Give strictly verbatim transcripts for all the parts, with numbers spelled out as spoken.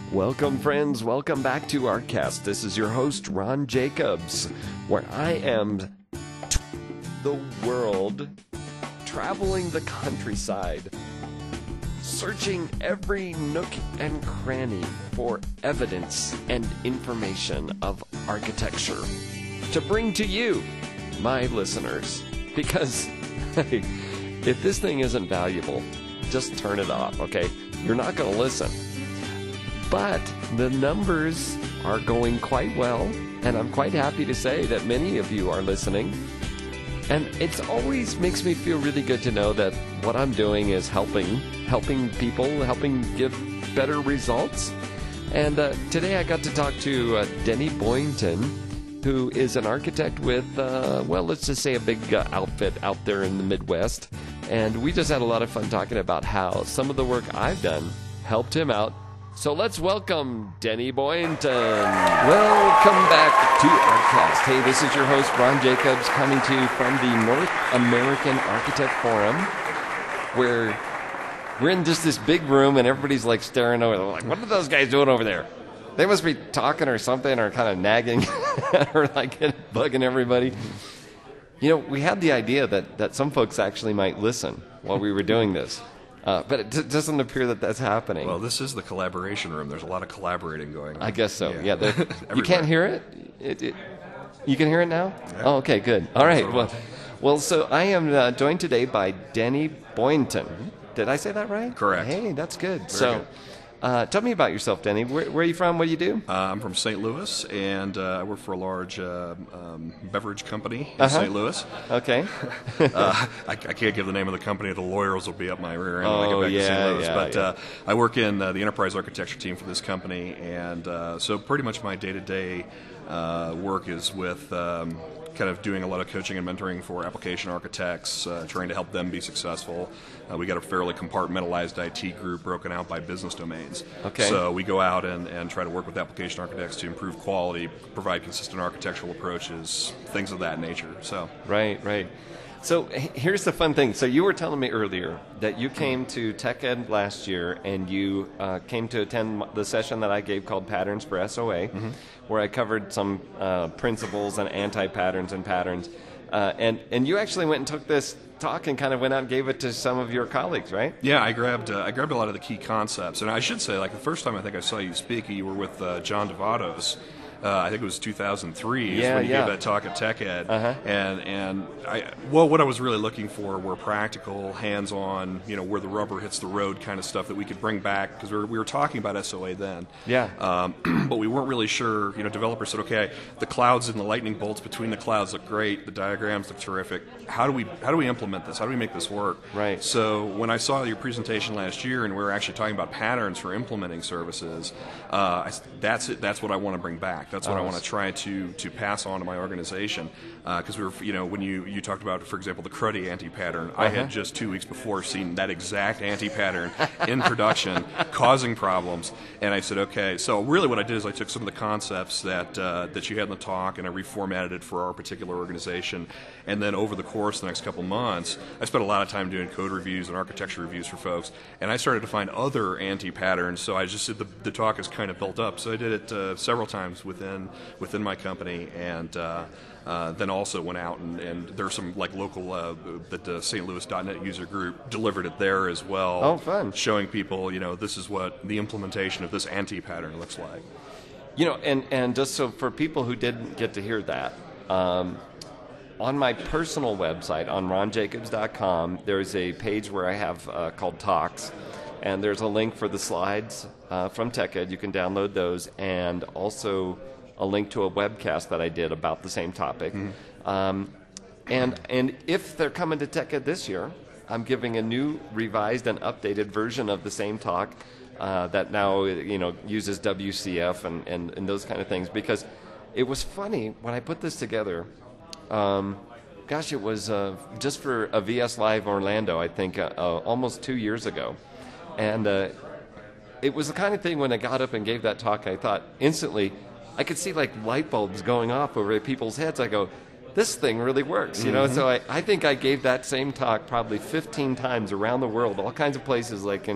Welcome, friends. Welcome back to ArtCast. This is your host, Ron Jacobs, where I am t- the world, traveling the countryside, searching every nook and cranny for evidence and information of architecture to bring to you, my listeners. Because, hey, if this thing isn't valuable, just turn it off, okay? You're not going to listen. But the numbers are going quite well, and I'm quite happy to say that many of you are listening. And it always makes me feel really good to know that what I'm doing is helping, helping people, helping give better results. And uh, today I got to talk to uh, Denny Boynton, who is an architect with, uh, well, let's just say a big uh, outfit out there in the Midwest. And we just had a lot of fun talking about how some of the work I've done helped him out. So let's welcome Denny Boynton. Welcome back to ArtCast. Hey, this is your host, Ron Jacobs, coming to you from the North American Architect Forum, where we're in just this big room and everybody's like staring over. They're like, what are those guys doing over there? They must be talking or something, or kind of nagging or like bugging everybody. You know, we had the idea that, that some folks actually might listen while we were doing this. Uh, but it d- doesn't appear that that's happening. Well, this is the collaboration room. There's a lot of collaborating going on. I guess so. Yeah, yeah you can't hear it? It, it? You can hear it now? Yeah. Oh, okay, good. All right. Well, well, so I am uh, joined today by Denny Boynton. Mm-hmm. Did I say that right? Correct. Hey, that's good. Very so, good. Uh, tell me about yourself, Denny. Where, where are you from? What do you do? Uh, I'm from Saint Louis, and uh, I work for a large uh, um, beverage company in Uh-huh. Saint Louis. Okay. uh, I, I can't give the name of the company. The lawyers will be up my rear end when I Oh, get back yeah, to Saint Louis. yeah, but yeah. Uh, I work in uh, the enterprise architecture team for this company, and uh, so pretty much my day-to-day uh, work is with um, kind of doing a lot of coaching and mentoring for application architects, uh, trying to help them be successful. Uh, we got a fairly compartmentalized I T group broken out by business domains. Okay. So we go out and, and try to work with application architects to improve quality, provide consistent architectural approaches, things of that nature. So Right, right. So h- here's the fun thing. So you were telling me earlier that you came to TechEd last year and you uh, came to attend the session that I gave called Patterns for S O A, mm-hmm. where I covered some uh, principles and anti-patterns and patterns. Uh, and, and you actually went and took this talk and kind of went out and gave it to some of your colleagues, right? Yeah, I grabbed uh, I grabbed a lot of the key concepts. And I should say, like, the first time I think I saw you speak, you were with uh, John Devados. Uh, I think it was two thousand three is yeah, when you yeah. gave that talk at TechEd. Uh-huh. And, and I, well, what I was really looking for were practical, hands-on, you know, where the rubber hits the road kind of stuff that we could bring back, because we were, we were talking about S O A then. Yeah. Um, but we weren't really sure, you know, developers said, okay, the clouds and the lightning bolts between the clouds look great, the diagrams look terrific. How do we how do we implement this? How do we make this work? Right. So when I saw your presentation last year and we were actually talking about patterns for implementing services, uh, I, that's it. That's what I want to bring back. That's what Oh, I want to try to to pass on to my organization. Because uh, we were, you know, when you, you talked about, for example, the Cruddy anti-pattern, uh-huh. I had just two weeks before seen that exact anti-pattern in production, causing problems. And I said, okay. So really, what I did is I took some of the concepts that uh, that you had in the talk and I reformatted it for our particular organization. And then over the course of the next couple months, I spent a lot of time doing code reviews and architecture reviews for folks. And I started to find other anti-patterns. So I just the, the talk has kind of built up. So I did it uh, several times within within my company, and uh, uh, then also went out and, and there's some like local uh, that the Saint Louis dot net user group delivered it there as well. Oh, fun! Showing people, you know, this is what the implementation of this anti-pattern looks like. You know, and, and just so for people who didn't get to hear that, um, on my personal website, on ron jacobs dot com, there's a page where I have uh, called Talks, and there's a link for the slides uh, from TechEd. You can download those, and also a link to a webcast that I did about the same topic. Mm-hmm. Um, and and if they're coming to TechEd this year, I'm giving a new, revised, and updated version of the same talk uh, that now you know uses W C F and, and, and those kind of things. Because it was funny when I put this together. Um, gosh, it was uh, just for a V S Live Orlando, I think, uh, uh, almost two years ago. And uh, it was the kind of thing when I got up and gave that talk, I thought instantly, I could see like light bulbs going off over people's heads. I go, this thing really works, you know? Mm-hmm. So I, I think I gave that same talk probably fifteen times around the world, all kinds of places like in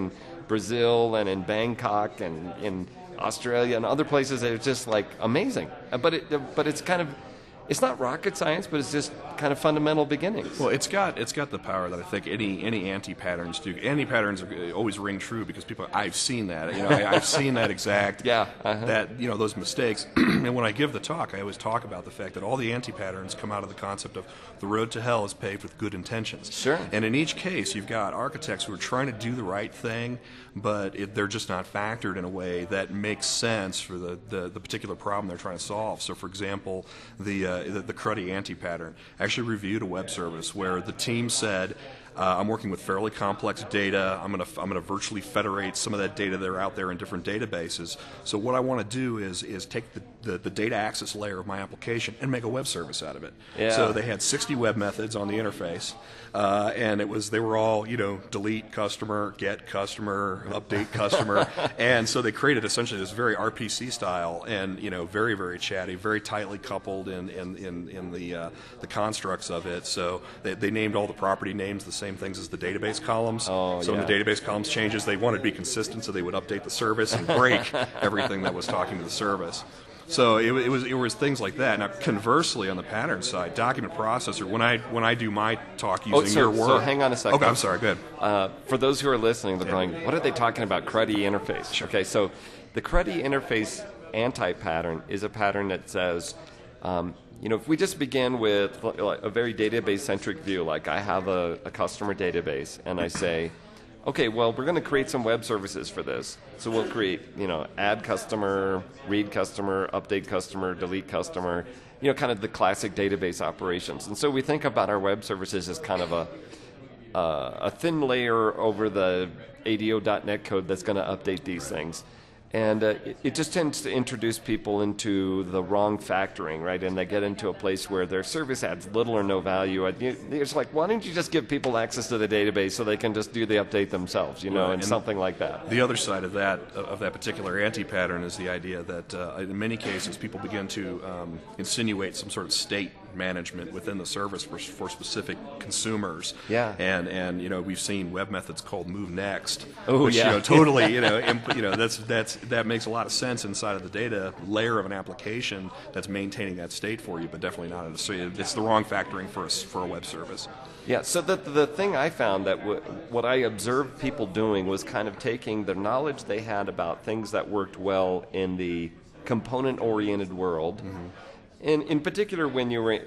Brazil and in Bangkok and in Australia and other places. It's just like amazing. Uh, But it, but it's kind of, it's not rocket science, but it's just kind of fundamental beginnings. Well, it's got it's got the power that I think any any anti-patterns do. Anti-patterns always ring true because people, I've seen that. You know, I, I've seen that exact Yeah, uh-huh. that you know those mistakes. And when I give the talk, I always talk about the fact that all the anti-patterns come out of the concept of the road to hell is paved with good intentions. Sure. And in each case, you've got architects who are trying to do the right thing, but it, they're just not factored in a way that makes sense for the, the, the particular problem they're trying to solve. So, for example, the uh, the, the cruddy anti-pattern actually reviewed a web service where the team said, Uh, I'm working with fairly complex data. I'm going to I'm going to virtually federate some of that data that are out there in different databases. So what I want to do is is take the, the, the data access layer of my application and make a web service out of it. Yeah. So they had sixty web methods on the interface, uh, and it was they were all you know delete customer, get customer, update customer, and so they created essentially this very R P C style and you know very very chatty, very tightly coupled in in in, in the uh, the constructs of it. So they, they named all the property names the same same things as the database columns. Oh, so yeah. when the database columns changes, they wanted to be consistent, so they would update the service and break everything that was talking to the service. So it, it was it was things like that. Now, conversely, on the pattern side, document processor. When I when I do my talk using Oh, so, your word, so hang on a second. Okay, I'm sorry. Good. Uh, for those who are listening, they're going, "What are they talking about? Cruddy interface?" Sure. Okay, so the cruddy interface anti-pattern is a pattern that says, um, you know, if we just begin with a very database-centric view, like I have a, a customer database, and I say, okay, well, we're going to create some web services for this. So we'll create, you know, add customer, read customer, update customer, delete customer, you know, kind of the classic database operations. And so we think about our web services as kind of a uh, a thin layer over the A D O dot net code that's going to update these things. And uh, it, it just tends to introduce people into the wrong factoring, right? And they get into a place where their service adds little or no value. And you, it's like, why don't you just give people access to the database so they can just do the update themselves, you know, Right, and, and something like that. The other side of that of that particular anti-pattern is the idea that uh, in many cases people begin to um, insinuate some sort of state management within the service for, for specific consumers. Yeah. And and you know we've seen web methods called move next. Oh, which, yeah. You know, totally. You know, imp, you know that's that's that makes a lot of sense inside of the data layer of an application that's maintaining that state for you, but definitely not. In a, so it's the wrong factoring for a, for a web service. Yeah, so the, the thing I found that w- what I observed people doing was kind of taking the knowledge they had about things that worked well in the component-oriented world, mm-hmm. and in particular when you were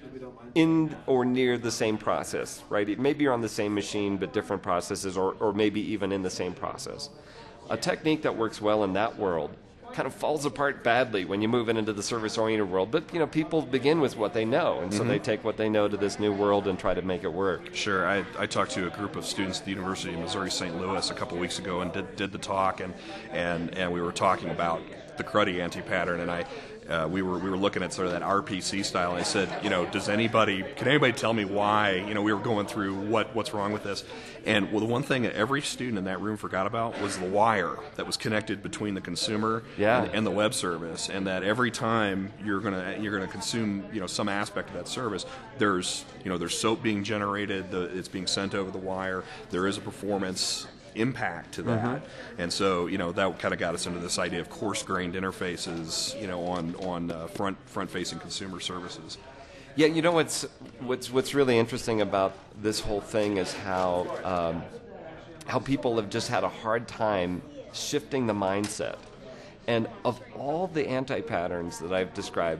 in or near the same process, right? Maybe you're on the same machine but different processes, or, or maybe even in the same process. A technique that works well in that world kind of falls apart badly when you move it into the service-oriented world. But, you know, people begin with what they know, and so mm-hmm. they take what they know to this new world and try to make it work. Sure. I, I talked to a group of students at the University of Missouri Saint Louis a couple weeks ago and did, did the talk, and, and, and we were talking about the cruddy anti-pattern, and I uh, we were we were looking at sort of that R P C style, and I said, you know, does anybody, can anybody tell me why, you know, we were going through what what's wrong with this? And well, the one thing that every student in that room forgot about was the wire that was connected between the consumer yeah. and, and the web service, and that every time you're gonna you're gonna consume, you know, some aspect of that service, there's you know there's soap being generated, the, it's being sent over the wire, there is a performance impact to that, mm-hmm. and so you know that kind of got us into this idea of coarse-grained interfaces, you know, on on uh, front front-facing consumer services. Yeah, you know what's what's what's really interesting about this whole thing is how um, how people have just had a hard time shifting the mindset. And of all the anti-patterns that I've described,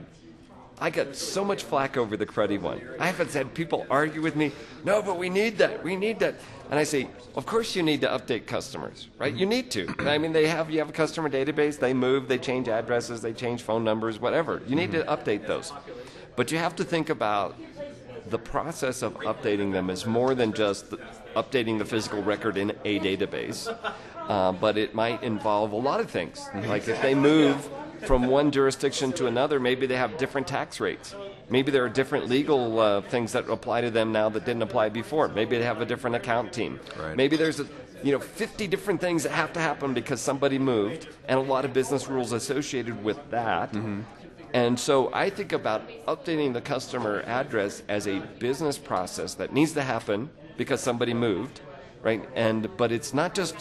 I got so much flack over the cruddy one. I haven't had people argue with me, no, but we need that, we need that. And I say, of course you need to update customers, right? You need to. I mean, they have you have a customer database, they move, they change addresses, they change phone numbers, whatever. You need to update those. But you have to think about the process of updating them as more than just the, updating the physical record in a database. Uh, but it might involve a lot of things. Like if they move from one jurisdiction to another, maybe they have different tax rates. Maybe there are different legal uh, things that apply to them now that didn't apply before. Maybe they have a different account team. Right. Maybe there's a, you know, fifty different things that have to happen because somebody moved, and a lot of business rules associated with that. Mm-hmm. And so I think about updating the customer address as a business process that needs to happen because somebody moved, right? And but it's not just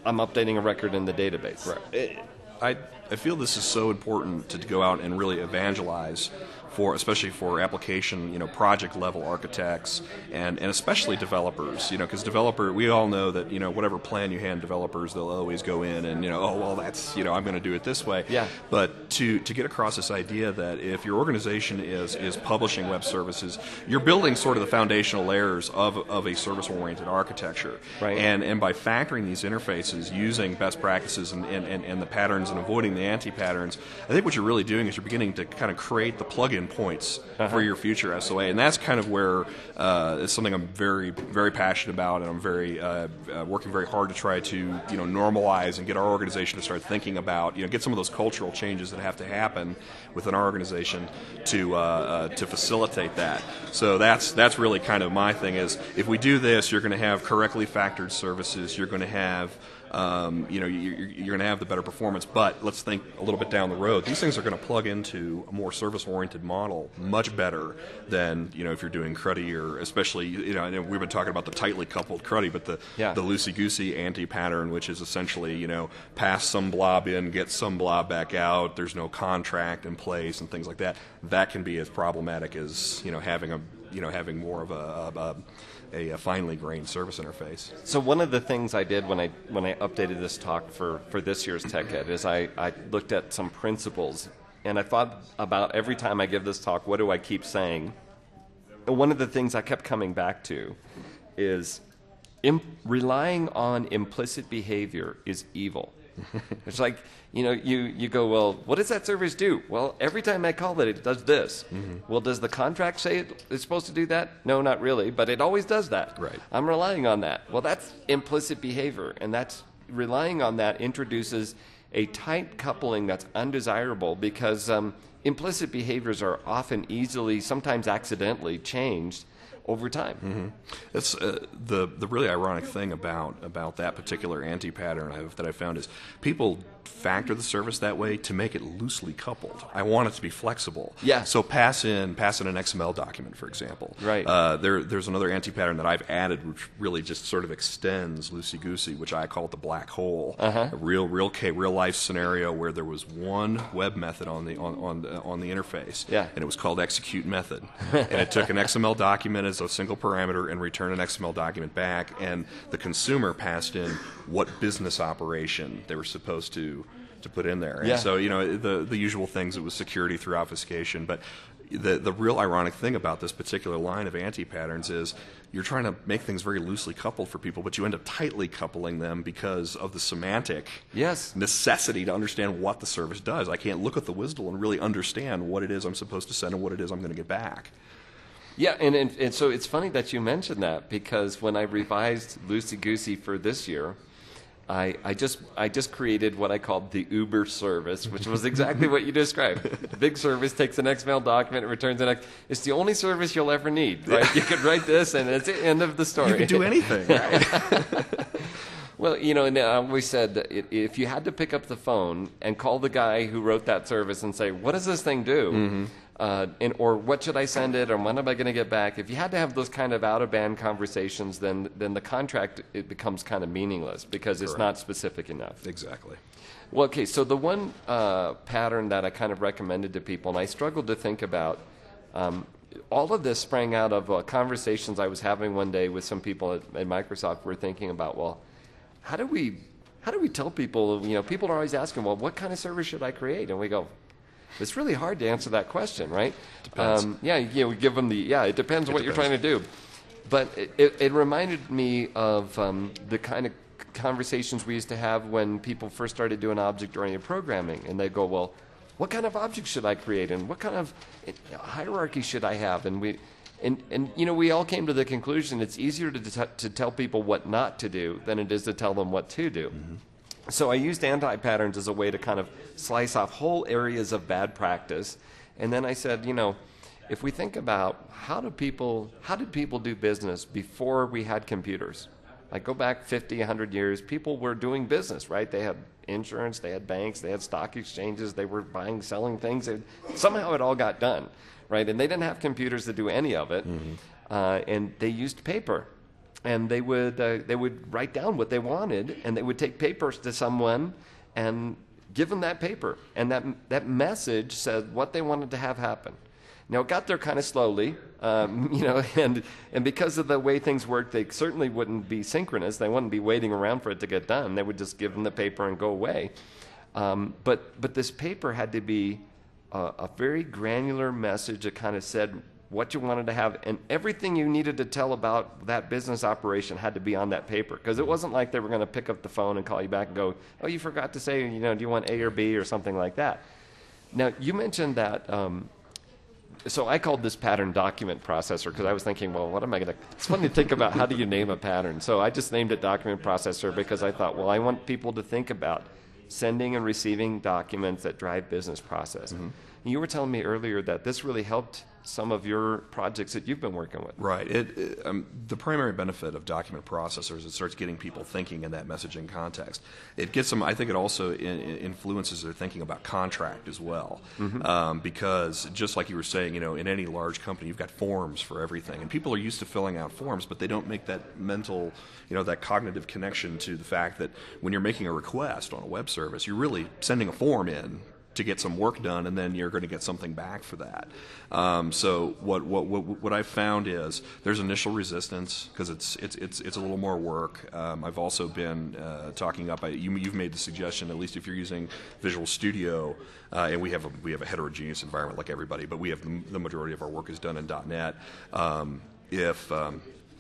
I'm updating a record in the database. Right. I, I feel this is so important to go out and really evangelize for, especially for application, you know, project level architects and, and especially developers, you know, because developer, we all know that, you know, whatever plan you hand developers, they'll always go in and, you know, oh, well, that's, you know, I'm going to do it this way. Yeah. But to, to get across this idea that if your organization is, is publishing web services, you're building sort of the foundational layers of, of a service-oriented architecture. Right. And, and by factoring these interfaces, using best practices and, and, and, and the patterns and avoiding the anti-patterns, I think what you're really doing is you're beginning to kind of create the plug-in points uh-huh. for your future S O A, and that's kind of where uh, it's something I'm very, very passionate about, and I'm very uh, uh, working very hard to try to you know normalize and get our organization to start thinking about you know get some of those cultural changes that have to happen within our organization to uh, uh, to facilitate that. So that's that's really kind of my thing is if we do this, you're going to have correctly factored services, you're going to have Um, you know, you're, you're going to have the better performance, but let's think a little bit down the road. These things are going to plug into a more service-oriented model much better than, you know, if you're doing CRUDY or especially, you know, we've been talking about the tightly coupled CRUDY, but the, yeah. the loosey-goosey anti-pattern, which is essentially, you know, pass some blob in, get some blob back out, there's no contract in place and things like that. That can be as problematic as, you know, having a, you know, having more of a, a A, a finely grained service interface. So one of the things I did when I when I updated this talk for, for this year's TechEd is I, I looked at some principles, and I thought about every time I give this talk, what do I keep saying? And one of the things I kept coming back to is imp- relying on implicit behavior is evil. It's like, you know, you, you go, well, what does that service do? Well, every time I call it, it does this. Mm-hmm. Well, does the contract say it, it's supposed to do that? No, not really, but it always does that. Right. I'm relying on that. Well, that's implicit behavior, and that's relying on that introduces a tight coupling that's undesirable because um, implicit behaviors are often easily, sometimes accidentally, changed over time. Mm-hmm. It's uh, the the really ironic thing about about that particular anti-pattern I've, that I found is people factor the service that way to make it loosely coupled. I want it to be flexible. Yeah. So pass in pass in an X M L document, for example. Right. Uh, there there's another anti-pattern that I've added which really just sort of extends loosey-goosey, which I call it the black hole. Uh-huh. A real real real life scenario where there was one web method on the on on the, on the interface. Yeah. And it was called execute method. And it took an X M L document as a single parameter and returned an X M L document back, and the consumer passed in what business operation they were supposed to to put in there. And yeah. so, you know, the the usual things, it was security through obfuscation, but the the real ironic thing about this particular line of anti-patterns is you're trying to make things very loosely coupled for people, but you end up tightly coupling them because of the semantic yes. necessity to understand what the service does. I can't look at the W S D L and really understand what it is I'm supposed to send and what it is I'm going to get back. Yeah, and, and and so it's funny that you mentioned that because when I revised Loosey Goosey for this year, I, I just I just created what I called the Uber service, which was exactly what you described. The big service takes an X M L document and returns an X. It's the only service you'll ever need, right? You could write this, and it's the end of the story. You can do anything, right? Well, you know, and I always said that if you had to pick up the phone and call the guy who wrote that service and say, "What does this thing do?" Mm-hmm. Uh, and, or what should I send it, or when am I going to get back? If you had to have those kind of out-of-band conversations, then then the contract, it becomes kind of meaningless because it's Correct. not specific enough. Exactly. Well, okay, so the one uh, pattern that I kind of recommended to people, and I struggled to think about, um, all of this sprang out of uh, conversations I was having one day with some people at, at Microsoft. We're thinking about, well, how do we how do we tell people, you know, people are always asking, well, what kind of service should I create? And we go, it's really hard to answer that question, right? Depends. Um, yeah, you know, we give them the, yeah, it depends it what depends. you're trying to do. But it, it, it reminded me of um, the kind of conversations we used to have when people first started doing object-oriented programming. And they go, well, what kind of object should I create? And what kind of hierarchy should I have? And, we, and, and you know, we all came to the conclusion it's easier to, t- to tell people what not to do than it is to tell them what to do. Mm-hmm. So I used anti-patterns as a way to kind of slice off whole areas of bad practice. And then I said, you know, if we think about how do people, how did people do business before we had computers? Like go back fifty, one hundred years, people were doing business, right? They had insurance, they had banks, they had stock exchanges, they were buying, selling things. It, somehow it all got done, right? And they didn't have computers to do any of it. Mm-hmm. Uh, and they used paper. and they would uh, they would write down what they wanted, and they would take papers to someone and give them that paper, and that that message said what they wanted to have happen. Now, it got there kind of slowly, um, you know, and and because of the way things worked, they certainly wouldn't be synchronous. They wouldn't be waiting around for it to get done. They would just give them the paper and go away. Um, but but this paper had to be a, a very granular message that kind of said what you wanted to have, and everything you needed to tell about that business operation had to be on that paper, because it wasn't like they were going to pick up the phone and call you back and go, oh, you forgot to say, you know, do you want A or B or something like that. Now, you mentioned that, um, so I called this pattern document processor because I was thinking, well, what am I going to, it's funny to think about how do you name a pattern. So I just named it document processor because I thought, well, I want people to think about sending and receiving documents that drive business process. Mm-hmm. You were telling me earlier that this really helped some of your projects that you've been working with. Right. It, it, um, the primary benefit of document processors, it starts getting people thinking in that messaging context. It gets them, I think it also in, in influences their thinking about contract as well. Mm-hmm. Um, because just like you were saying, you know, in any large company, you've got forms for everything. And people are used to filling out forms, but they don't make that mental, you know, that cognitive connection to the fact that when you're making a request on a web service, you're really sending a form in to get some work done, and then you're going to get something back for that. Um, so what what what, what I've found is there's initial resistance because it's it's it's it's a little more work. Um, I've also been uh, talking up. I, you, you've made the suggestion, at least if you're using Visual Studio, uh, and we have a, we have a heterogeneous environment like everybody, but we have the, the majority of our work is done in .NET. Um, if um,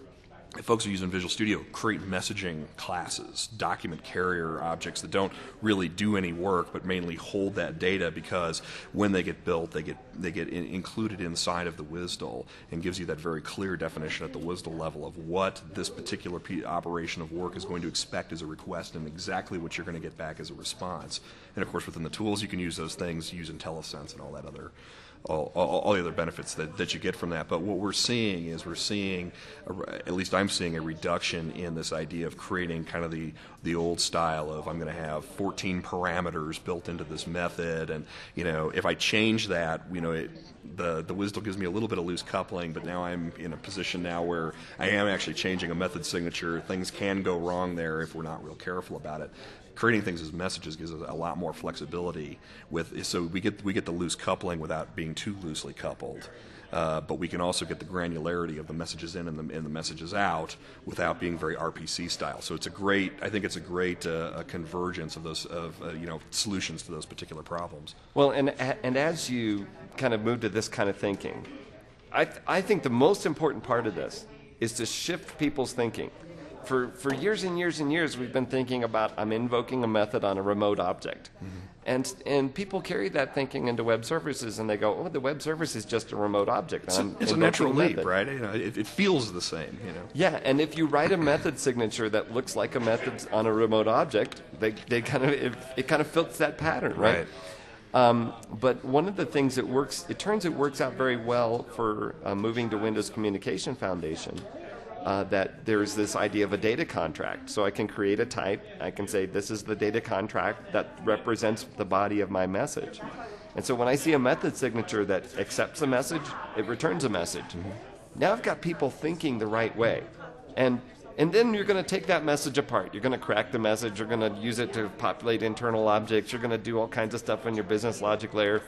If folks are using Visual Studio, create messaging classes, document carrier objects that don't really do any work but mainly hold that data, because when they get built, they get they get in, included inside of the W S D L and gives you that very clear definition at the W S D L level of what this particular p- operation of work is going to expect as a request and exactly what you're going to get back as a response. And of course, within the tools, you can use those things, use IntelliSense and all that other All, all, all the other benefits that, that you get from that. But what we're seeing is we're seeing, a, at least I'm seeing, a reduction in this idea of creating kind of the, the old style of I'm going to have fourteen parameters built into this method, and you know if I change that, you know it, the the W S D L gives me a little bit of loose coupling, but now I'm in a position now where I am actually changing a method signature. Things can go wrong there if we're not real careful about it. Creating things as messages gives us a lot more flexibility with, so we get we get the loose coupling without being too loosely coupled, uh, but we can also get the granularity of the messages in and the, and the messages out without being very R P C style. So it's a great, I think it's a great uh, a convergence of those of uh, you know solutions to those particular problems. Well, and and as you kind of move to this kind of thinking, I th- I think the most important part of this is to shift people's thinking. For for years and years and years, we've been thinking about I'm invoking a method on a remote object. Mm-hmm. And and people carry that thinking into web services, and they go, oh, the web service is just a remote object. It's, a, it's a natural leap, right? You know, it, it feels the same, you know. Yeah, and if you write a method signature that looks like a method on a remote object, they they kind of it, it kind of fits that pattern, right? Right. Um, but one of the things that works, it turns it works out very well for uh, moving to Windows Communication Foundation. Uh, that there's this idea of a data contract. So I can create a type. I can say this is the data contract that represents the body of my message. And so when I see a method signature that accepts a message, it returns a message. Mm-hmm. Now I've got people thinking the right way. And and then you're going to take that message apart. You're going to crack the message. You're going to use it to populate internal objects. You're going to do all kinds of stuff in your business logic layer.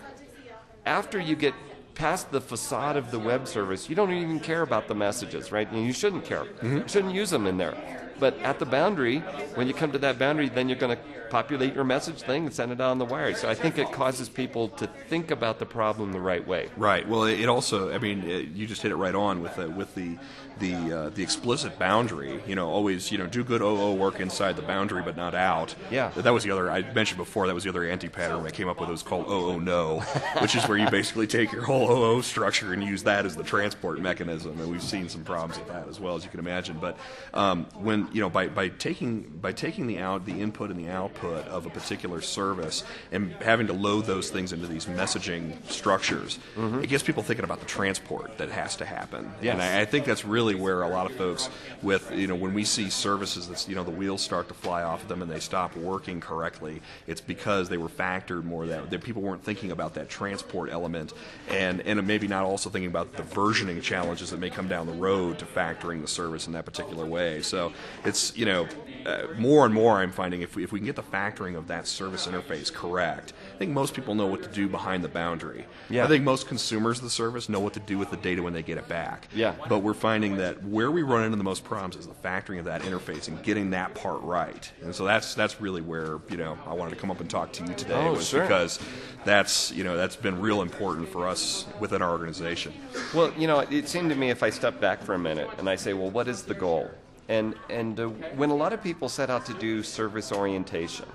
After you get past the facade of the web service, you don't even care about the messages, right? And you shouldn't care. Mm-hmm. You shouldn't use them in there. But at the boundary, when you come to that boundary, then you're going to populate your message thing and send it on the wire. So I think it causes people to think about the problem the right way. Right. Well, it also, I mean, it, you just hit it right on with the, with the the uh, the explicit boundary. You know, always, you know, do good O O work inside the boundary, but not out. Yeah. That was the other, I mentioned before, that was the other anti-pattern I came up with. It was called O O no, which is where you basically take your whole O O structure and use that as the transport mechanism. And we've seen some problems with that as well, as you can imagine. But um, when then you know by, by taking by taking the out the input and the output of a particular service and having to load those things into these messaging structures, mm-hmm. it gets people thinking about the transport that has to happen. Yes. And I, I think that's really where a lot of folks with you know when we see services that's you know the wheels start to fly off of them and they stop working correctly, it's because they were factored more that that people weren't thinking about that transport element and and maybe not also thinking about the versioning challenges that may come down the road to factoring the service in that particular way. So it's, you know, uh, more and more I'm finding if we, if we can get the factoring of that service interface correct, I think most people know what to do behind the boundary. Yeah. I think most consumers of the service know what to do with the data when they get it back. Yeah. But we're finding that where we run into the most problems is the factoring of that interface and getting that part right. And so that's that's really where, you know, I wanted to come up and talk to you today oh, was sure. because that's, you know, that's been real important for us within our organization. Well, you know, it seemed to me if I step back for a minute and I say, well, what is the goal? And and uh, when a lot of people set out to do service orientation,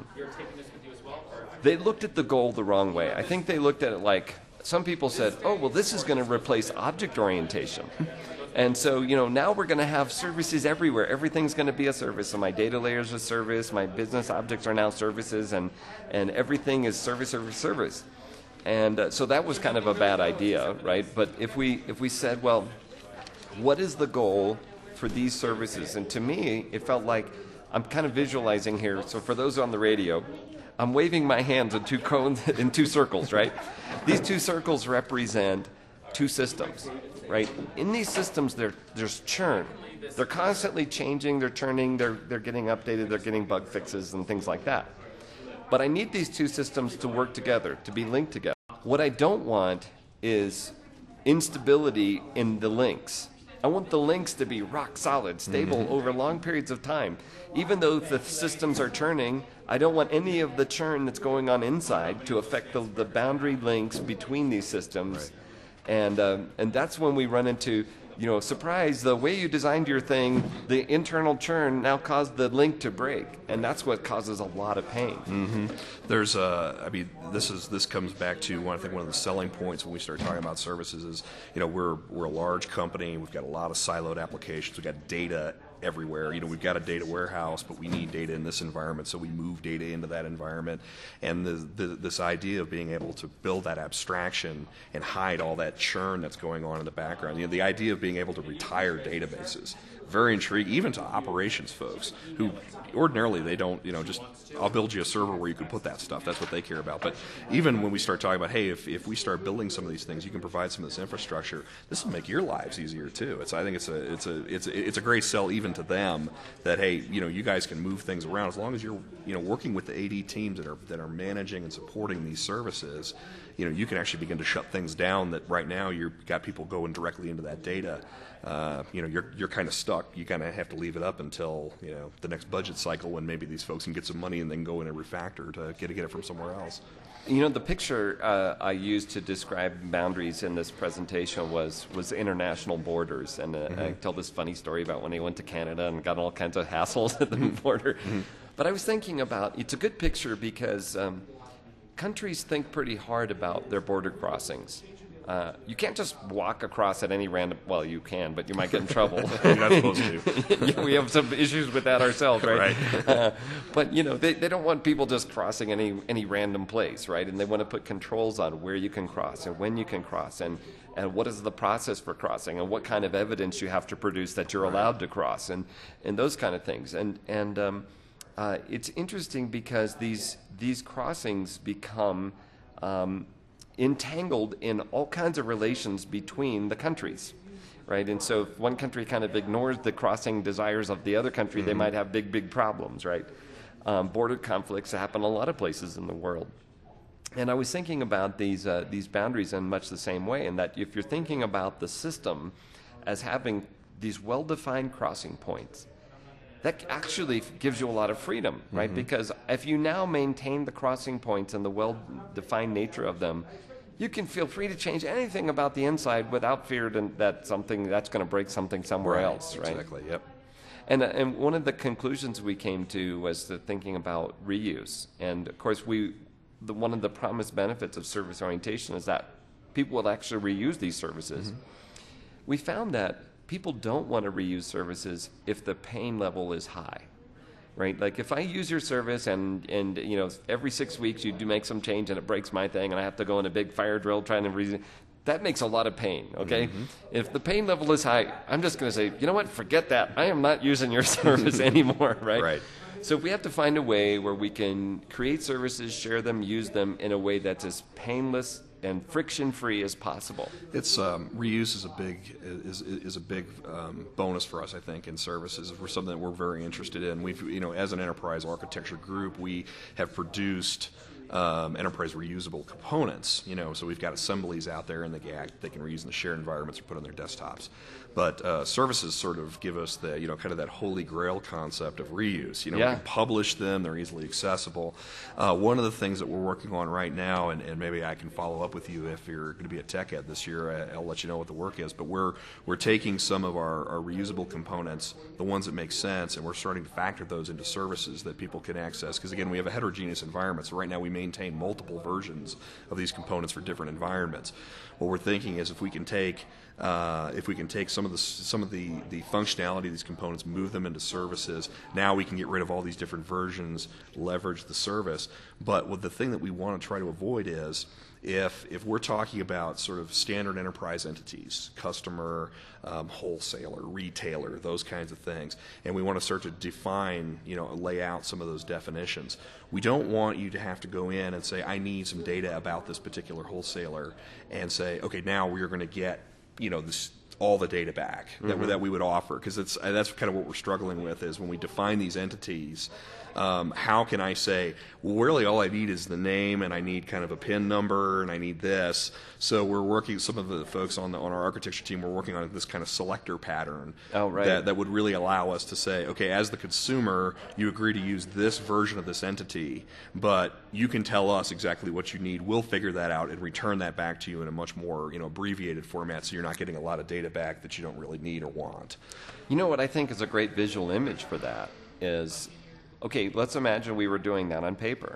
they looked at the goal the wrong way. I think they looked at it like, some people said, oh, well, this is going to replace object orientation. And so, you know, now we're going to have services everywhere. Everything's going to be a service. So my data layer is a service. My business objects are now services. And, and everything is service, service, service. And uh, so that was kind of a bad idea, right? But if we if we said, well, what is the goal for these services? And to me, it felt like I'm kind of visualizing here. So for those on the radio, I'm waving my hands in two cones, in two circles, right? These two circles represent two systems, right? In these systems, there, there's churn. They're constantly changing, they're churning, they're, they're getting updated, they're getting bug fixes and things like that. But I need these two systems to work together, to be linked together. What I don't want is instability in the links. I want the links to be rock solid, stable mm-hmm. over long periods of time. Even though the systems are churning, I don't want any of the churn that's going on inside to affect the, the boundary links between these systems. Right. And um, and that's when we run into, you know, surprise, the way you designed your thing, the internal churn now caused the link to break. And that's what causes a lot of pain. Mm-hmm. There's a, I mean, this is this comes back to one, I think one of the selling points when we start talking about services is, you know, we're we're a large company, we've got a lot of siloed applications, we've got data everywhere. You know, we've got a data warehouse, but we need data in this environment, so we move data into that environment. And the, the, this idea of being able to build that abstraction and hide all that churn that's going on in the background, you know, the idea of being able to retire databases, very intriguing, even to operations folks who ordinarily they don't, you know, just I'll build you a server where you can put that stuff. That's what they care about. But even when we start talking about, hey, if, if we start building some of these things, you can provide some of this infrastructure. This will make your lives easier too. It's I think it's a it's a it's a, it's a great sell even to them that hey, you know, you guys can move things around as long as you're you know working with the A D teams that are that are managing and supporting these services. You know, you can actually begin to shut things down that right now you've got people going directly into that data. Uh, you know, you're you're kind of stuck. You kind of have to leave it up until you know the next budget cycle when maybe these folks can get some money and then go in and refactor to get to get it from somewhere else. You know, the picture uh, I used to describe boundaries in this presentation was was international borders, and uh, mm-hmm. I tell this funny story about when I went to Canada and got all kinds of hassles at the mm-hmm. border. Mm-hmm. But I was thinking about it's a good picture because um, countries think pretty hard about their border crossings. Uh, you can't just walk across at any random. Well, you can, but you might get in trouble. You're not supposed to. Yeah, we have some issues with that ourselves, right? Right. Uh, but you know, they, they don't want people just crossing any any random place, right? And they want to put controls on where you can cross and when you can cross, and and what is the process for crossing, and what kind of evidence you have to produce that you're allowed to cross, and and those kind of things. And and um, uh, it's interesting because these these crossings become um, entangled in all kinds of relations between the countries, right? And so if one country kind of ignores the crossing desires of the other country, mm-hmm. they might have big, big problems, right? Um, border conflicts happen a lot of places in the world. And I was thinking about these uh, these boundaries in much the same way, in that if you're thinking about the system as having these well-defined crossing points, that actually gives you a lot of freedom, right? Mm-hmm. Because if you now maintain the crossing points and the well-defined nature of them, you can feel free to change anything about the inside without fear that something that's going to break something somewhere right, else, right? Exactly. Yep. And uh, and one of the conclusions we came to was the thinking about reuse. And of course, we the one of the promised benefits of service orientation is that people will actually reuse these services. Mm-hmm. We found that people don't want to reuse services if the pain level is high. Right, like if I use your service and, and you know every six weeks you do make some change and it breaks my thing and I have to go in a big fire drill trying to re- that makes a lot of pain. Okay, mm-hmm. If the pain level is high, I'm just going to say, you know what, forget that. I am not using your service anymore. Right. Right. So if we have to find a way where we can create services, share them, use them in a way that's as painless and friction-free as possible. It's um, reuse is a big is is a big um, bonus for us, I think, in services. We're something that we're very interested in. We've you know as an enterprise architecture group, we have produced um, enterprise reusable components. You know, so we've got assemblies out there in the G A C they can reuse in the shared environments or put on their desktops. But uh, services sort of give us the, you know, kind of that holy grail concept of reuse. You know, yeah. we can publish them; they're easily accessible. Uh, one of the things that we're working on right now, and, and maybe I can follow up with you if you're going to be at TechEd this year. I, I'll let you know what the work is. But we're we're taking some of our, our reusable components, the ones that make sense, and we're starting to factor those into services that people can access. Because again, we have a heterogeneous environment. So right now, we maintain multiple versions of these components for different environments. What we're thinking is if we can take Uh, if we can take some of the some of the, the functionality of these components, move them into services, now we can get rid of all these different versions, leverage the service. But what the thing that we want to try to avoid is if if we're talking about sort of standard enterprise entities, customer, um, wholesaler, retailer, those kinds of things, and we want to start to define, you know, lay out some of those definitions. We don't want you to have to go in and say, I need some data about this particular wholesaler, and say, okay, now we are going to get you know, this, all the data back that, mm-hmm. that we would offer, because it's that's kind of what we're struggling with is when we define these entities, um, how can I say, well, really all I need is the name and I need kind of a PIN number and I need this. So we're working, some of the folks on the on our architecture team, we're working on this kind of selector pattern oh, right. that, that would really allow us to say, okay, as the consumer, you agree to use this version of this entity, but you can tell us exactly what you need. We'll figure that out and return that back to you in a much more, you know, abbreviated format, so you're not getting a lot of data back that you don't really need or want. You know what I think is a great visual image for that is, okay, let's imagine we were doing that on paper.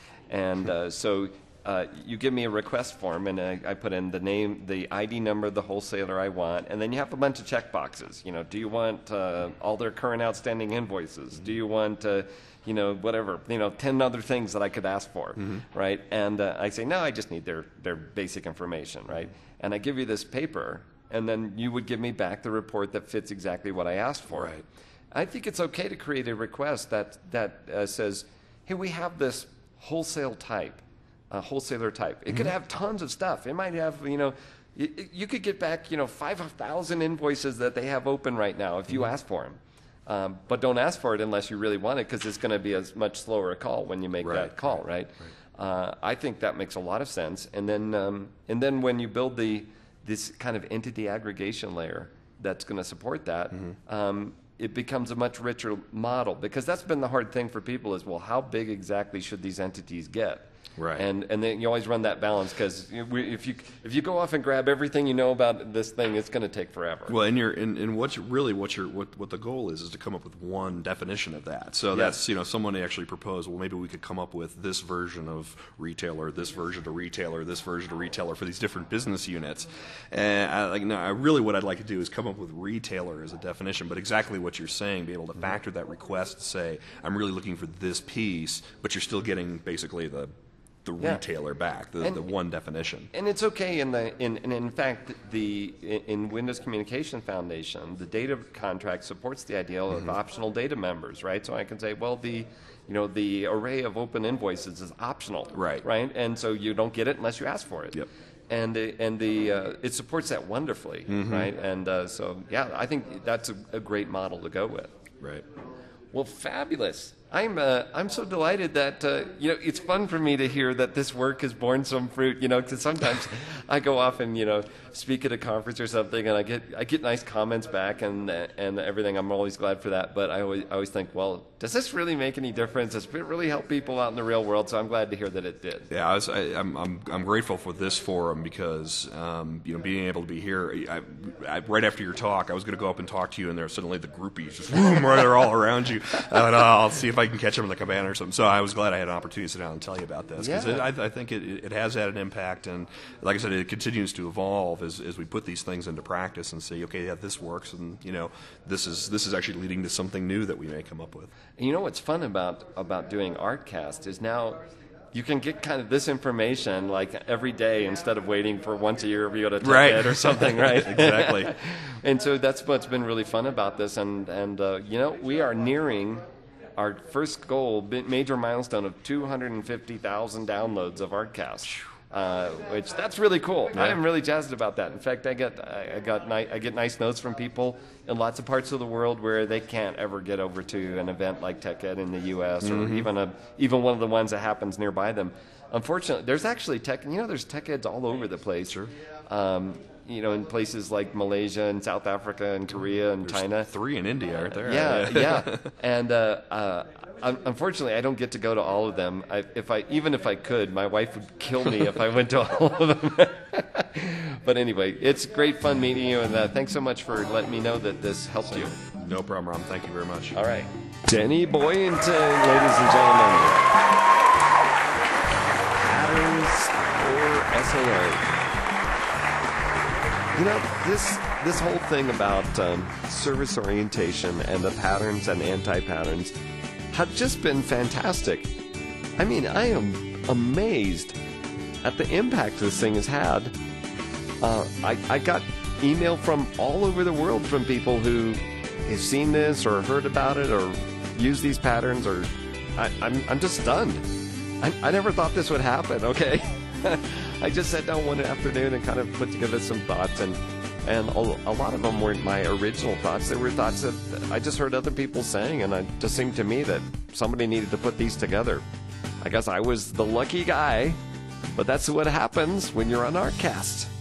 And uh, so uh, you give me a request form, and I, I put in the name, the I D number of the wholesaler I want, and then you have a bunch of check boxes. You know, do you want uh, all their current outstanding invoices? Do you want, uh, you know, whatever, you know, ten other things that I could ask for, mm-hmm. right? And uh, I say, no, I just need their, their basic information, right? And I give you this paper, and then you would give me back the report that fits exactly what I asked for. Right. I think it's okay to create a request that that uh, says, hey, we have this wholesale type, uh, wholesaler type. It mm-hmm. could have tons of stuff. It might have, you know, you, you could get back, you know, five thousand invoices that they have open right now if you mm-hmm. ask for them. Um, but don't ask for it unless you really want it, because it's going to be a much slower call when you make right. that call, right? right. Uh, I think that makes a lot of sense. And then um, and then when you build the this kind of entity aggregation layer that's going to support that, mm-hmm. um, it becomes a much richer model, because that's been the hard thing for people is, well, how big exactly should these entities get? Right. And and then you always run that balance, because if you if you go off and grab everything you know about this thing, it's going to take forever. Well, and you're and, and what you really what your what what the goal is is to come up with one definition of that. So yes. that's, you know, someone actually proposed, well, maybe we could come up with this version of retailer, this version of retailer, this version of retailer for these different business units. And I, like, no, I really what I'd like to do is come up with retailer as a definition, but exactly what you're saying, be able to factor that request to say, I'm really looking for this piece, but you're still getting basically the the yeah. retailer back, the, and, the one definition. And it's okay in the in, in in fact the in Windows Communication Foundation, the data contract supports the idea of mm-hmm. optional data members, right? So I can say, well, the you know the array of open invoices is optional, right? Right, and so you don't get it unless you ask for it. Yep. And the, and the uh, it supports that wonderfully, mm-hmm. right? And uh, so yeah, I think that's a, a great model to go with. Right. Well, fabulous. I'm uh, I'm so delighted that uh, you know it's fun for me to hear that this work has borne some fruit. You know, because sometimes I go off and you know speak at a conference or something, and I get I get nice comments back and and everything. I'm always glad for that. But I always I always think, well, does this really make any difference? Does it really help people out in the real world? So I'm glad to hear that it did. Yeah, I was, I, I'm I'm I'm grateful for this forum, because um, you know being able to be here. I, I, right after your talk, I was going to go up and talk to you, and there suddenly the groupies just boom, right there all around you. I thought, oh, I'll see if if I can catch them in the cabana or something. So I was glad I had an opportunity to sit down and tell you about this, because Yeah. I, I think it, it has had an impact, and like I said, it continues to evolve as, as we put these things into practice and see, okay, yeah, this works, and you know, this is this is actually leading to something new that we may come up with. And you know what's fun about about doing ArtCast is now you can get kind of this information like every day instead of waiting for once a year if you go to TechEd Right. or something, right? Exactly. And so that's what's been really fun about this, and and uh, you know, we are nearing our first goal, bi- major milestone of two hundred fifty thousand downloads of ArtCast. Uh, which that's really cool. Yeah. I am really jazzed about that. In fact, I get I, I got ni- I get nice notes from people in lots of parts of the world where they can't ever get over to an event like TechEd in the U S Mm-hmm. or even a even one of the ones that happens nearby them. Unfortunately, there's actually tech. You know, there's TechEds all over the place. Sure. Um, you know, in places like Malaysia and South Africa and Korea and There's China. three in India, aren't there? Yeah, yeah. And uh, uh, un- unfortunately, I don't get to go to all of them. I, if I, even if I could, my wife would kill me if I went to all of them. But anyway, it's great fun meeting you, and uh, thanks so much for letting me know that this helped you. No problem, Ron. Thank you very much. All right. Denny Boynton, ladies and gentlemen. Patterns or S A O. You know, this this whole thing about um, service orientation and the patterns and anti-patterns have just been fantastic. I mean, I am amazed at the impact this thing has had. Uh, I, I got email from all over the world from people who have seen this or heard about it or used these patterns, or I, I'm, I'm just stunned. I, I never thought this would happen, okay? I just sat down one afternoon and kind of put together some thoughts, and and a, a lot of them weren't my original thoughts. They were thoughts that I just heard other people saying, and it just seemed to me that somebody needed to put these together. I guess I was the lucky guy, but that's what happens when you're on ArtCast.